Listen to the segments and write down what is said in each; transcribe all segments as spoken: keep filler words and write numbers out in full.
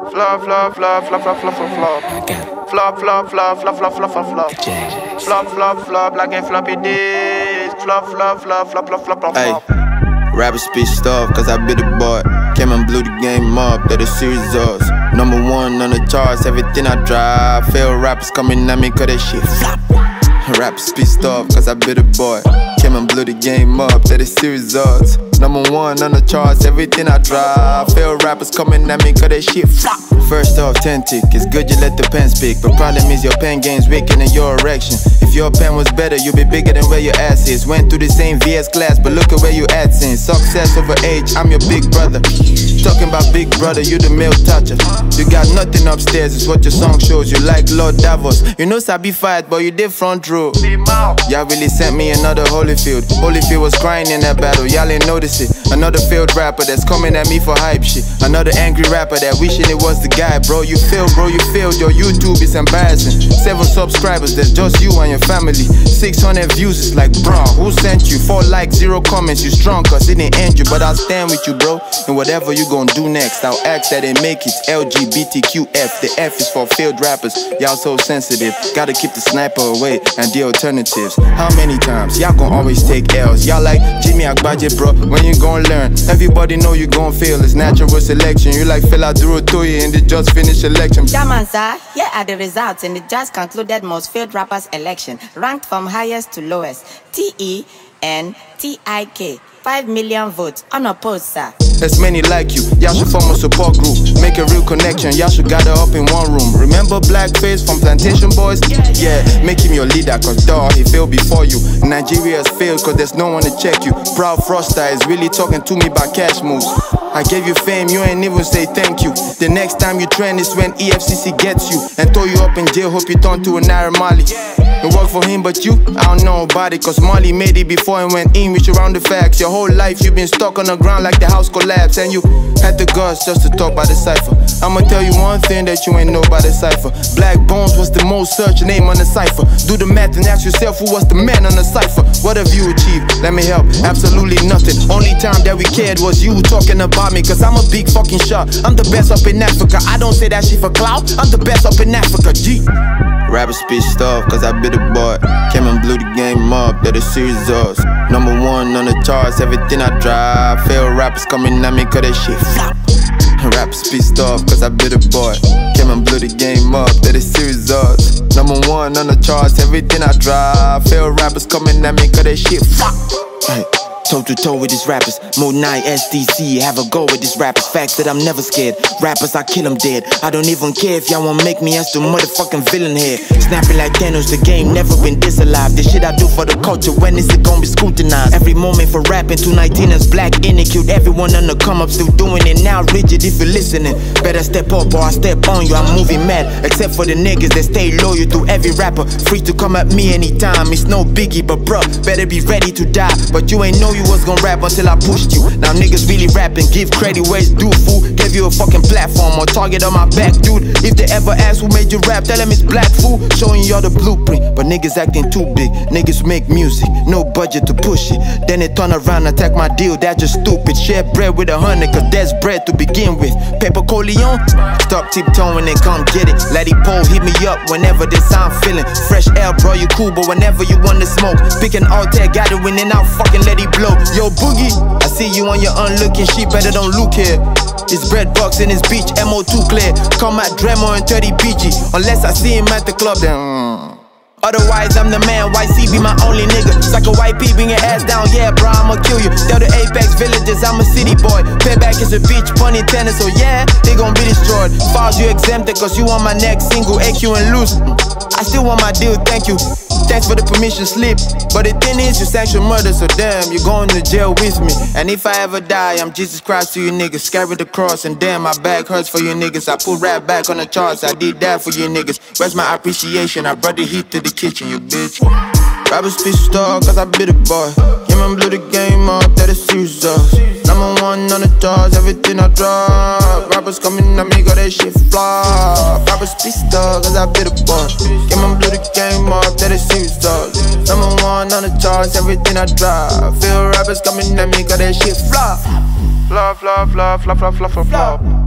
Flop, flop, flop, flop, flop, flop, flop, flop. Flop, flop, flop, flop, flop, flop, flop, flop. Flop, flop, flop, like a floppy disk. Flop, flop, flop, flop, flop, flop, flop. Hey, rappers pissed off cause I be the boy. Came and blew the game up, they're the series us. Number one on the charts, everything I drive. Fail rappers coming at me cause that shit flop. Rappers pissed off cause I be the boy. Came and blew the game up, they're the series us. Number one on the charts, everything I drive. Fail rappers coming at me cause that shit flop. First off, ten tick, it's good you let the pen speak. But problem is your pen game's weaker than your erection. If your pen was better, you'd be bigger than where your ass is. Went through the same V S class, but look at where you at since. Success over age, I'm your big brother. Talking about big brother, you the male toucher. You got nothing upstairs, it's what your song shows. You like Lord Davos, you know Sabi fight, but you did front row. Y'all really sent me another Holyfield. Holyfield was crying in that battle, y'all ain't notice it. Another failed rapper that's coming at me for hype shit. Another angry rapper that wishing it was the guy. Bro, you failed, bro, you failed. Your YouTube is embarrassing. Seven subscribers, that's just you and your family. Six hundred views, it's like, bro, who sent you? Four likes, zero comments, you strong cause it didn't end you. But I'll stand with you, bro, and whatever you gon' do next, I'll ask that they make it. L G B T Q F, the F is for failed rappers. Y'all so sensitive, gotta keep the sniper away and the alternatives. How many times? Y'all gon' always take L's. Y'all like Jimmy Agbaje, bro, when you gon' learn? Everybody know you gon' fail, it's natural selection. You like Fela Durotoye in the just finished election. Jamanza, here are the results in the just concluded most failed rappers election, ranked from highest to lowest. T E N T I K, five million votes, unopposed, sir. There's many like you, y'all should form a support group. Make a real connection, y'all should gather up in one room. Remember Blackface from Plantation Boys? Yeah, make him your leader, cause dawg, he failed before you. Nigeria's failed cause there's no one to check you. Proud Froster is really talking to me about cash moves. I gave you fame, you ain't even say thank you. The next time you trend is when E F C C gets you and throw you up in jail, hope you turn to a Naira Marley. It worked for him, but you, I don't know about it. Cause Marley made it before and went in with you around the facts. Your whole life you've been stuck on the ground like the house collapsed. And you had the guts just to talk about the cipher. I'ma tell you one thing that you ain't know about the cipher. Black Bones was the most searched name on the cipher. Do the math and ask yourself who was the man on the cipher. What have you achieved? Let me help, absolutely nothing. Only time that we cared was you talking about me. Cause I'm a big fucking shot, I'm the best up in Africa. I don't say that shit for clout, I'm the best up in Africa, G. Rappers pissed off cause I be the boy. Came and blew the game up, they're the series us. Number one on the charts, everything I drive. Fail rappers coming at me cause that shit flop. Rappers pissed off cause I be the boy. Came and blew the game up, they're the series us. Number one on the charts, everything I drive. Fail rappers coming at me cause that shit flop. Hey. Toe to toe with these rappers, Mode nine S D C, have a go with these rappers. Facts that I'm never scared, rappers I kill them dead. I don't even care if y'all won't make me as the motherfucking villain here. Snapping like Thanos, the game never been this alive. The shit I do for the culture, when is it gonna be scrutinized? Every moment for rapping, two nineteen-ers black in it, cute. Everyone on the come up still doing it now, rigid if you're listening. Better step up or I step on you, I'm moving mad. Except for the niggas that stay loyal to every rapper. Free to come at me anytime, it's no biggie, but bruh, better be ready to die. But you ain't know you was gonna rap until I pushed you. Now niggas really rapping, give credit where it's due, fool. Gave you a fucking platform or target on my back, dude. If they ever ask who made you rap, tell them it's Black, fool. Showing you all the blueprint, but niggas acting too big. Niggas make music, no budget to push it. Then they turn around and attack my deal, that's just stupid. Share bread with a hundred, cause that's bread to begin with. Paper Coleon, stop tiptoeing and come get it. Let it pull, hit me up whenever this I'm feeling. Fresh air, bro, you cool, but whenever you wanna smoke, pick an altar, got it, win and I'll fucking let it blow. Yo, Boogie, I see you on your unlooking shit, better don't look here. It's bread box in his beach, M O two clear. Come at Dremo and thirty P G, unless I see him at the club, then mm. Otherwise I'm the man, Y C be my only nigga. Suck a white pea, bring your ass down, yeah bro, I'ma kill you. Tell the Apex Villages, I'm a city boy. Payback is a bitch, pun intended, so yeah, they gon' be destroyed. Files you exempted, cause you on my next single, A Q and loose. I still want my deal, thank you. Thanks for the permission slip. But the thing is, you sanction murder, so damn, you're going to jail with me. And if I ever die, I'm Jesus Christ to you niggas. Carry the cross, and damn, my back hurts for you niggas. I put rap back on the charts, I did that for you niggas. Where's my appreciation? I brought the heat to the kitchen, you bitch. Rappers pissed off, cause I be the boy. Came and blew the game up, that is serious us. Number one on the charts, everything I drop. Rappers coming at me, got that shit flop. Rappers pissed off, cause I be the boy. Came and blew the game up, that is serious us. Number one on the charts, everything I drop. Feel rappers coming at me, got that shit flop. Flop, flop, flop, flop, flop, flop, flop, flop.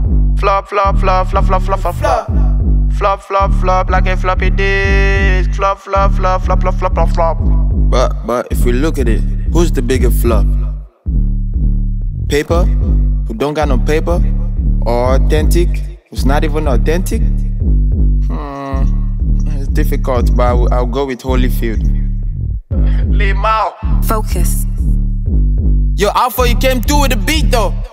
Flop, flop, flop, flop, flop, flop, flop, flop. Flop, flop, flop, like a floppy disk. Flop, flop, flop, flop, flop, flop, flop, flop. But, but if we look at it, who's the bigger flop? Paper, who don't got no paper? Or authentic, who's not even authentic? Hmm, it's difficult, but I'll, I'll go with Holyfield. Limao. Focus. Yo, Alpha, you came through with the beat though.